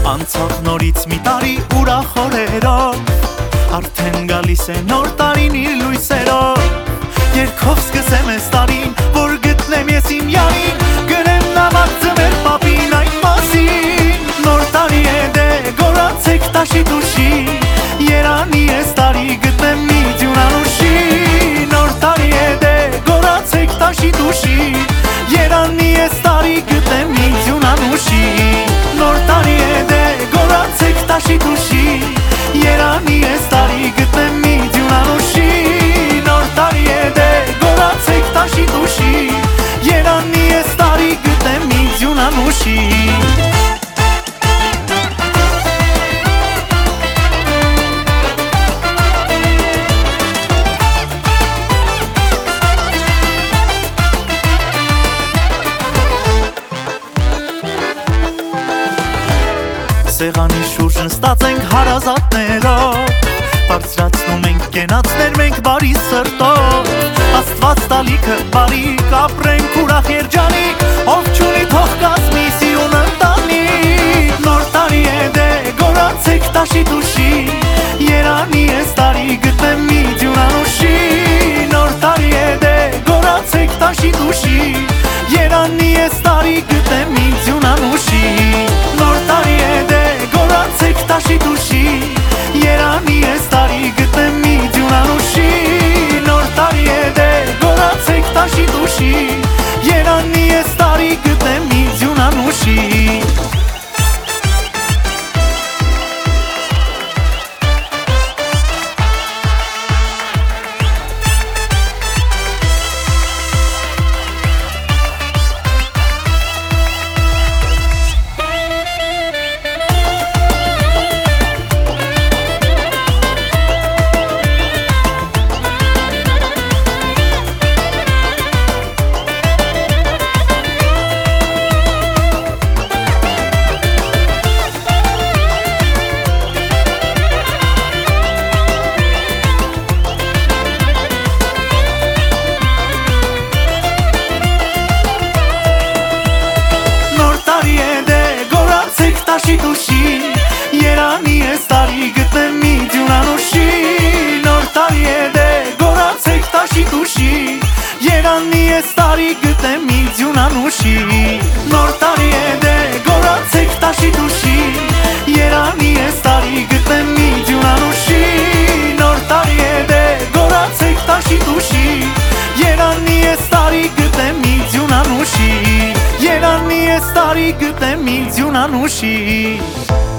Անցավ նորից մի տարի ուրախ օրերով, արդեն գալիս է նոր տարին իր լույսերով։ Երգով սկսեմ ես տարին, որ գտնեմ ես իմ յանին, գրեմ նամակ ձմեր պապին այդ մասին։ Նոր տարի է դե գորացեք տաշի դուշի, երանի ես տարի գտնեմ մի դյունանուշի։ Նոր տարի է դե գորացեք տաշի դուշի, երանի ես տարի գտնեմ մի դյունանուշի։ Նոր տարի է դե գորացեք տաշի դուշի, երանի ես տարի գտնեմ մի դյունանուշի։ Նոր տարի է դե գորացեք տաշի դուշի, երանի ես տարի գտնեմ մի դյունանուշի։ Սեղանի շուրջ նստած ենք հարազատներով, բարձրացնում ենք կենացներ մենք բարի սրտով։ Աստված տալիքը բարիք, ապրենք ուրախ երջանիկ, ով չունի թող կազմի սիրուն ընտանիք։ Նոր տարի է դե գորացեք տաշի դուշի, երանի ես տարի գտնեմ մի դյունանուշի։ Նոր տարի է դե գորացեք տաշի դուշի, երանի ես տարի գտնեմ մի դյունանուշի։ Նոր տարի է դե գորացեք տաշի դուշի, երանի ես տարի գտնեմ մի դյունանուշի։ Նոր տարի է դե գորացեք տաշի դուշի, երանի ես տարի գտնեմ մի դյունանուշի։ Տաշի դուշի, երանի ես տարի գտնեմ մի դյունանուշի։ Նոր տարի է դե գորացեք տաշի դուշի, երանի ես տարի գտնեմ մի դյունանուշի։ Նոր տարի է դե գորացեք տաշի դուշի, երանի ես տարի գտնեմ մի դյունանուշի։ Նոր տարի է դե գորացեք տաշի դուշի, երանի ես տարի գտնեմ մի դյունանուշի, երանի ես տարի գտնեմ մի դյունանուշի։